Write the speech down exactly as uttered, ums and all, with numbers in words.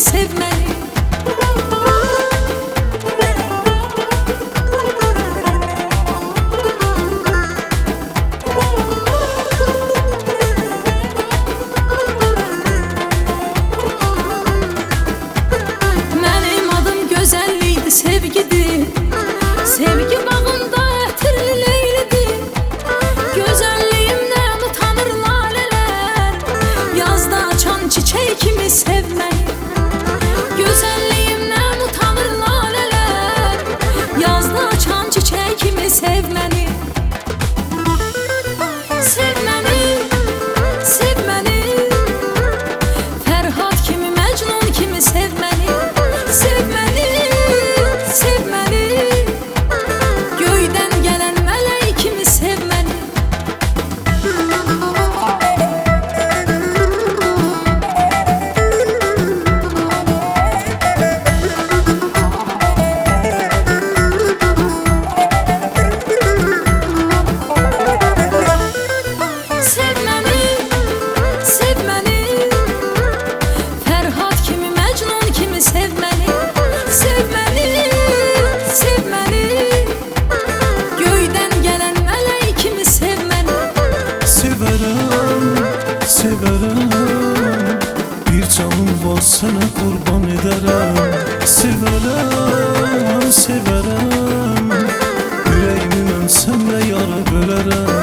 sevməni. Mənim adım gözəllikdir, sevgidir. Sevgi bağında ətirli leylidir. Gözəlliyimdən utanır lalələr. Yazda açan çiçək kimi sevməni. Gözəlliyimdən utanır lalələr. Yazda açan çiçək kimi sevməni. Sevməni, sevməni. Fərhad kimi, Məcnun kimi sevməni. Sevməni, sevməni. Göydən gələn mələk kimi sevməni. Sevməni, sevməni. Fərhad kimi, Məcnun kimi sevməni. Sevməni, sevməni. Göydən gələn mələk kimi sevməni. Severəm, severəm. Bir canım var sənə qurban edərəm. Severəm, severəm. Ürəyimi mən sənlə yara bölərəm.